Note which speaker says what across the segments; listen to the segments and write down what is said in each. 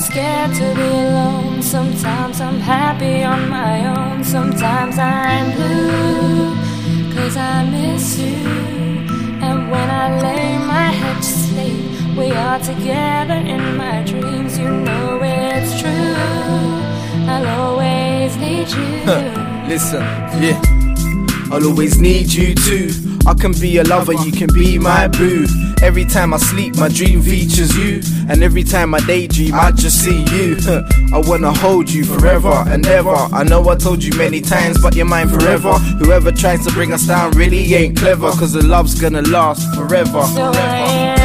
Speaker 1: scared to be alone. Sometimes I'm happy on my own. Sometimes I'm blue, 'cause I miss you. And when I lay my head to sleep, we are together in my dreams. You know it's true, I'll always need you.
Speaker 2: Listen, yeah, I'll always need you too. I can be a lover, you can be my boo. Every time I sleep, my dream features you. And every time I daydream, I just see you. I wanna hold you forever and ever. I know I told you many times, but you're mine forever. Whoever tries to bring us down really ain't clever, 'cause the love's gonna last forever.
Speaker 1: So I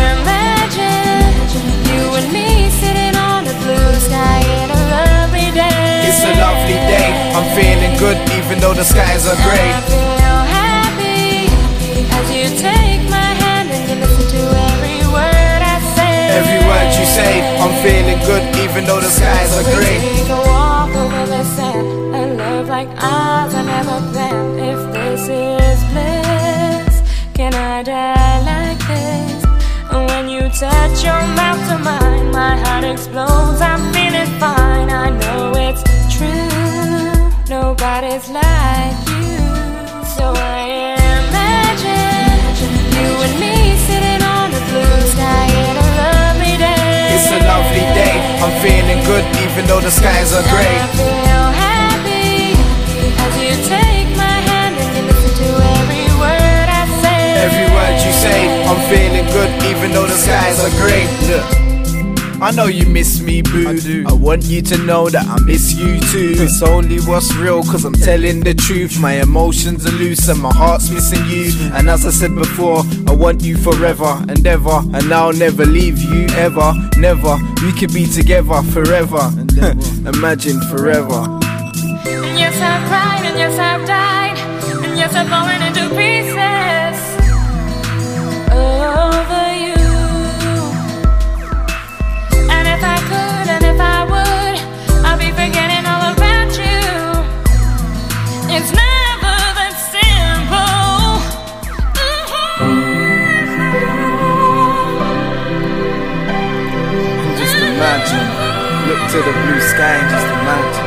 Speaker 1: imagine you and me sitting on the blue sky in a lovely day.
Speaker 2: It's a lovely day, I'm feeling good even though the skies are grey.
Speaker 1: I feel happy as you take my hand and you listen to every word I say.
Speaker 2: Every word you say, I'm feeling good even though the skies are grey.
Speaker 1: Take a walk over the sand. A love like ours I never planned. If this is bliss, can I die like this? When you touch your mouth to mine, my heart explodes, I'm feeling fine. I know it's true, nobody's like you. So I imagine you and me sitting on the blue sky in a lovely day.
Speaker 2: It's a lovely day, I'm feeling good even though the skies are grey.
Speaker 1: I feel happy as you take my hand and you listen to every word I say.
Speaker 2: Every word you say, I'm feeling good even though the skies are grey. Look, I know you miss me, boo. I want you to know that I miss you too. It's only what's real, 'cause I'm telling the truth. My emotions are loose and my heart's missing you. And as I said before, I want you forever and ever. And I'll never leave you ever, never. We could be together forever. Imagine forever.
Speaker 1: And yes, I've cried, and yes, I've died, and yes, I've fallen into pieces over you. And if I could, and if I would, I'll be forgetting all about you. It's never that simple.
Speaker 2: And just imagine, look to the blue sky and just imagine.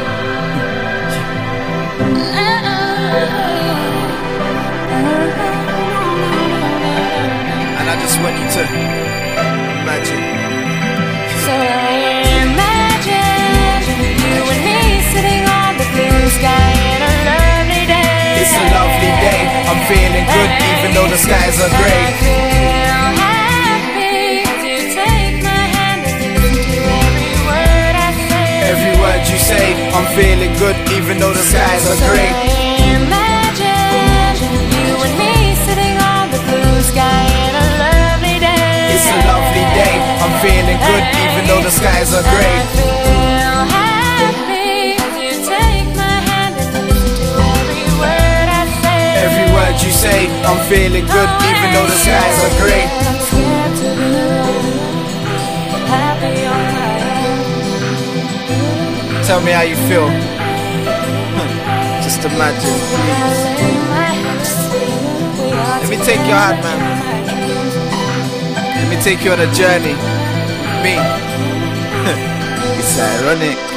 Speaker 2: And I just want you to imagine.
Speaker 1: So I imagine you and me sitting on the blue sky in a lovely day.
Speaker 2: It's a lovely day, I'm feeling good even though the skies are grey.
Speaker 1: I feel happy as you take my hand and you listen to every word I say.
Speaker 2: Every word you say, I'm feeling good even though the skies are grey.
Speaker 1: I imagine you and me sitting on the blue sky in a lovely day.
Speaker 2: It's a lovely day, I'm feeling good even though the skies are grey.
Speaker 1: I feel happy as you take my hand and you listen to every word I say.
Speaker 2: Every word you say, I'm feeling good even though the skies are grey.
Speaker 1: I'm scared to be alone, happy on my own.
Speaker 2: Tell me how you feel. Just imagine, please. Let me take your hand, man. Let me take you on a journey with me. It's ironic.